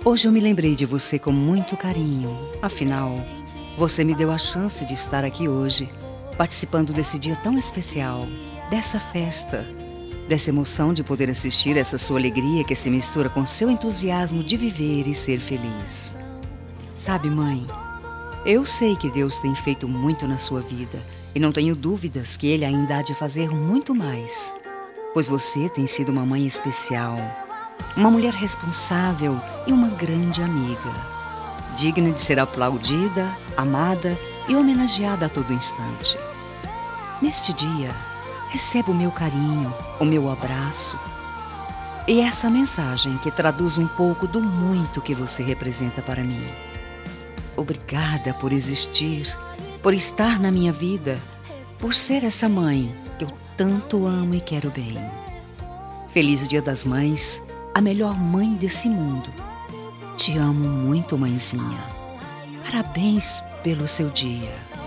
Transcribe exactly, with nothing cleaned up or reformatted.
Hoje eu me lembrei de você com muito carinho. Afinal, você me deu a chance de estar aqui hoje, participando desse dia tão especial, dessa festa, dessa emoção de poder assistir essa sua alegria que se mistura com seu entusiasmo de viver e ser feliz. Sabe, mãe, eu sei que Deus tem feito muito na sua vida e não tenho dúvidas que Ele ainda há de fazer muito mais, pois você tem sido uma mãe especial, uma mulher responsável e uma grande amiga, digna de ser aplaudida, amada e homenageada a todo instante. Neste dia, receba o meu carinho, o meu abraço e essa mensagem que traduz um pouco do muito que você representa para mim. Obrigada por existir, por estar na minha vida, por ser essa mãe que eu tanto amo e quero bem. Feliz Dia das Mães, a melhor mãe desse mundo. Te amo muito, mãezinha. Parabéns pelo seu dia.